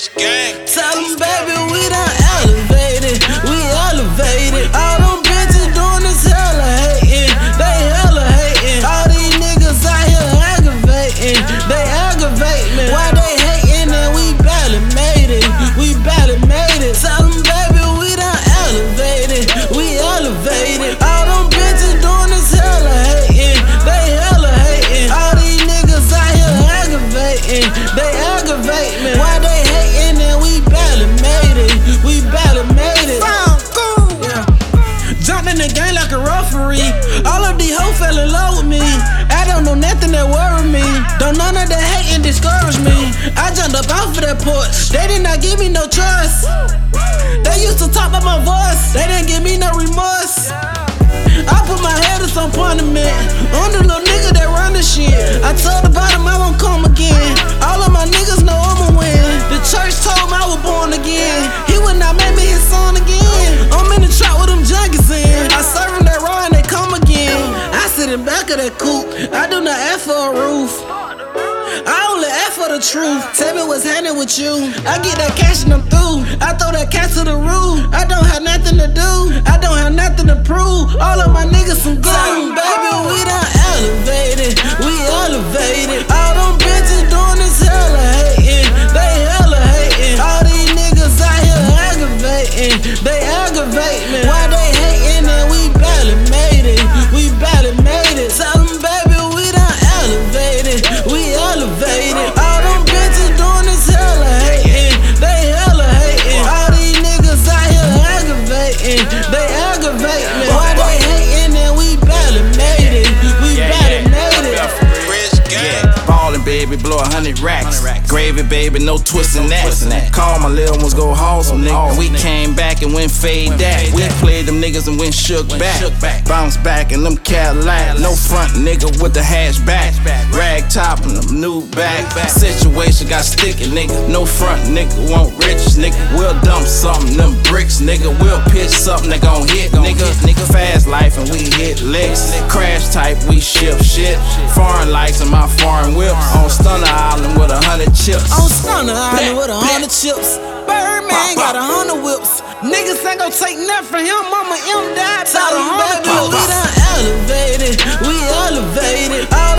Rich gang. Tell them, baby, we done elevated. We elevated. All them bitches doing is hella hating. They hella hating. All these niggas out here aggravating. They aggravate me. Why they hating and we barely made it? We barely made it. Tell them, baby, we done elevated. We elevated. All them bitches doing is hella hating. They hella hating. All these niggas out here aggravating. They aggravate me. Why they hating and we barely made it? We barely made it. Yeah. Jumped in the game like a referee. All of these hoes fell in love with me. I don't know nothing that worry me. Don't none of that hating discourage me. I jumped up off of that porch. They did not give me no trust. They used to talk about my voice. They didn't give me no remorse. I put my head in some punishment. I'm the little nigga that run the shit. I told the bottom I won't come again. All of my niggas know I'ma win. The church told me I was born again. He would not make me his son again. I'm in the trap with them junkies in. I serve them that raw and they come again. I sit in back of that coupe. I do not ask for a roof. I only ask for the truth. Tell me what's happening with you. I get that cash and I'm through. I throw that cash to the roof. I don't have nothing to do. I don't have nothing to prove. All of my niggas some gold. Baby, we done elevated. We elevated. All them bitches doing is hella hating. They hella hating. All these niggas out here aggravating. They aggravate me. Why they hating and we barely made it? We barely made it. Tell them, baby, we done elevated. We elevated. All them bitches doing is hella hating. They hella hating. All these niggas out here aggravating. They aggravate me. Why they hating and we barely made it? We barely made it. Rich gang. Ballin', baby, blow 100 racks. Gravy, baby, no twisting that. Call my little ones, go home, some niggas. We came back and went fade that. We played them niggas and went shook back. Bounce back in them Cadillac. No front nigga with the hatchback. Rag top and them new back. Situation got sticky, nigga. No front nigga, want rich, nigga. We'll dump something, them bricks, nigga. We'll pitch something that gon' hit, nigga. Fast life and we hit licks. Crash type, we ship shit. Foreign lights and my foreign whip. On Stunner Island with 100 chips. On Stunner Island with 100 chips. Birdman got 100 whips. Niggas ain't gon' take nothing from him. Mama M died. Tell them, baby, we done elevated. We elevated. All